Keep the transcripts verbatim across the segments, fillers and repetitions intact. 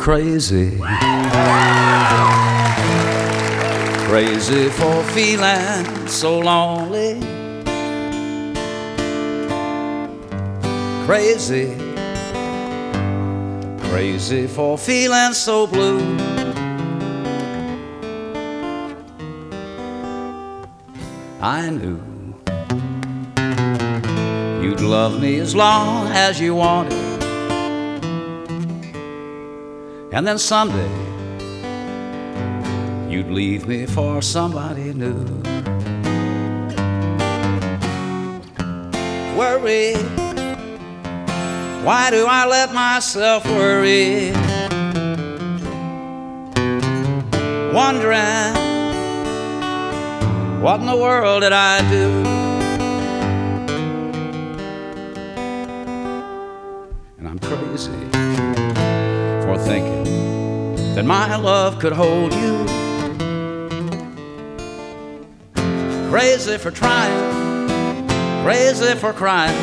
crazy, crazy for feeling so lonely, crazy, crazy for feeling so blue. I knew you'd love me as long as you wanted, and then someday you'd leave me for somebody new. Worry, why do I let myself worry? Wondering, what in the world did I do? And I'm crazy for thinking that my love could hold you, crazy for trying, crazy for crying,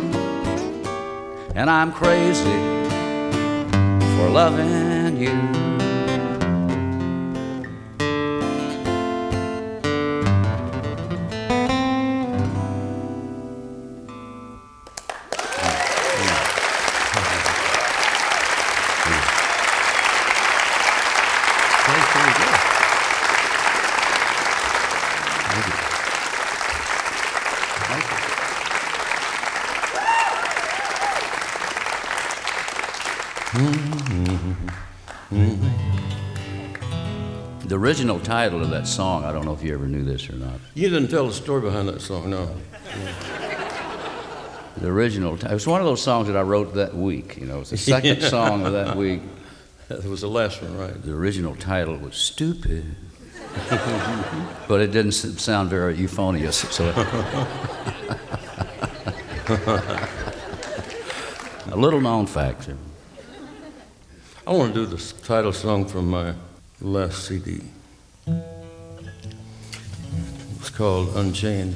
and I'm crazy for loving you. The original title of that song, I don't know if you ever knew this or not. You didn't tell the story behind that song, no. The original, it was one of those songs that I wrote that week, you know, it was the second yeah. song of that week. That was the last one, right? The original title was Stupid, but it didn't sound very euphonious, so. A little known fact. I want to do the title song from my last C D. It's called Unchained.